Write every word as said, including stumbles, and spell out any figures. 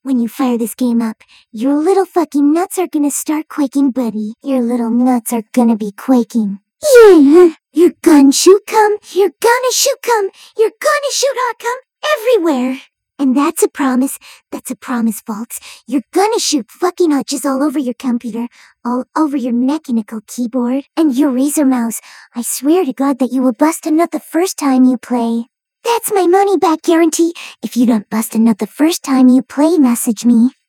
When you fire this game up, your little fucking nuts are gonna start quaking, buddy. Your little nuts are gonna be quaking. Yeah! You're gonna shoot cum, you're gonna shoot cum, you're gonna shoot hot cum everywhere! And that's a promise, that's a promise, folks. You're gonna shoot fucking hot jizz all over your computer, all over your mechanical keyboard, and your Razer mouse. I swear to God that you will bust a nut the first time you play. That's my money back guarantee. If you don't bust a nut the first time you play, message me.